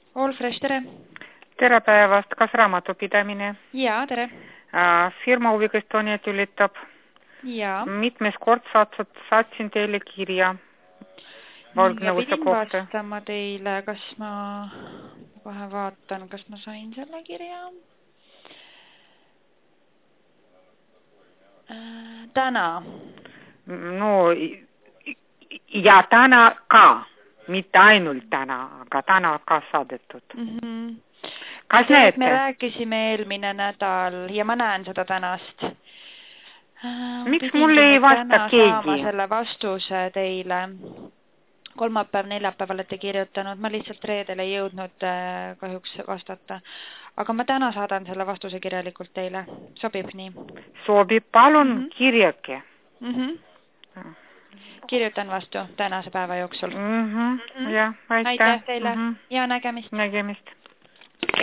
All Fresh, tere! Tere päevast, kas raamatupidamine? Jaa, tere! Firma Uviga Estoniat ülitab. Jaa. Mitmes kord saatsin teile kirja võlgnevuse pidin kohta. vastama teile, kas ma kohe vaatan, kas ma sain selle kirja. Täna. No, ja täna ka. Mitte ainult täna, aga täna ka saadetud. Kas näete? Me rääkisime eelmine nädal ja ma näen seda tänast. Miks mulle ei vasta keegi? Saama selle vastuse teile. Kolmapäev, neljapäev olete kirjutanud. Ma lihtsalt reedel ei jõudnud kahjuks vastata. Aga ma täna saadan selle vastuse kirjalikult teile. Sobib nii? Sobib, palun kirjake. Kirjutan vastu tänase päeva jooksul. Ja, aitäh. Aitäh teile ja nägemist. Nägemist.